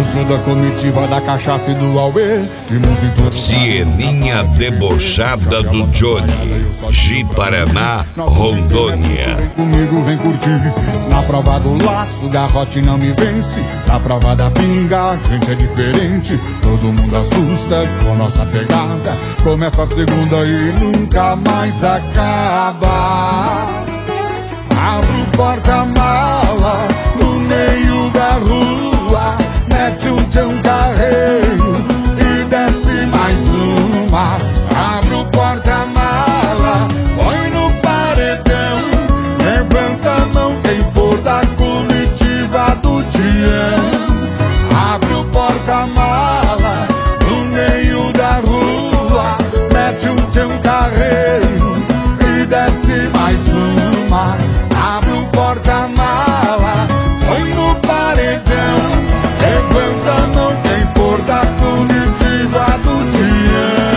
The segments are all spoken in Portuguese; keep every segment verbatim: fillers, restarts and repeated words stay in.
sou da comitiva da cachaça e do auê. Sieninha debochada do Johnny, Ji-Paraná, Rondônia. Vem comigo, vem curtir. Na prova do laço, garrote não me vence. Na prova da pinga, a gente é diferente. Todo mundo assusta com nossa pegada. Começa a segunda e nunca mais acaba. Abre o porta-mala no meio da rua, mete um tchão carreiro e desce mais uma. Abre o porta-mala, põe no paredão, levanta a mão quem for da comitiva do Tião. Abre o porta-mala no meio da rua, mete um tchão carreiro e desce mais uma. Abre o porta-mala, põe no paredão, levanta a mão quem for da comitiva do Tião.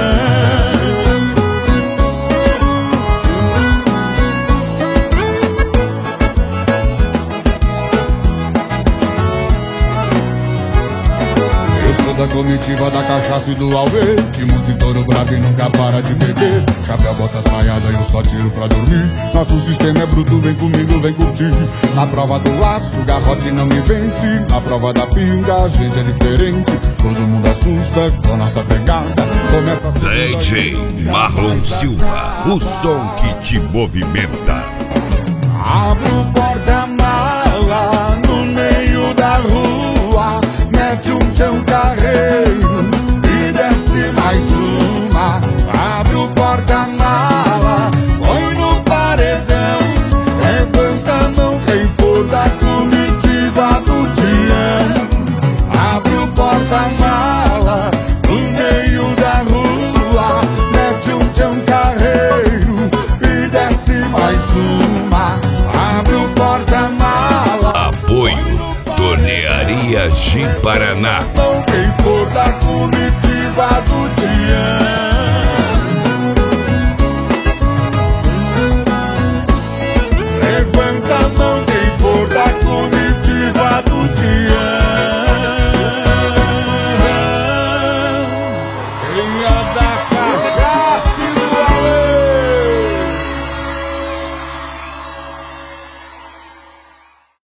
Eu sou da comitiva da cachaça e do auê, que monta em touro bravo e nunca para de beber. Chapéu, bota traiada e eu só tiro pra dormir. Nosso sistema é bruto, vem comigo, vem curtir. Na prova do laço, garrote não me vence. Na prova da pinga, a gente é diferente. Todo mundo assusta com nossa pegada. Começa a D J Marlon Silva, o som que te movimenta. Abre o porta-mala no meio da rua, mete um tchão carreiro e desce mais uma. Abre o porta-mala,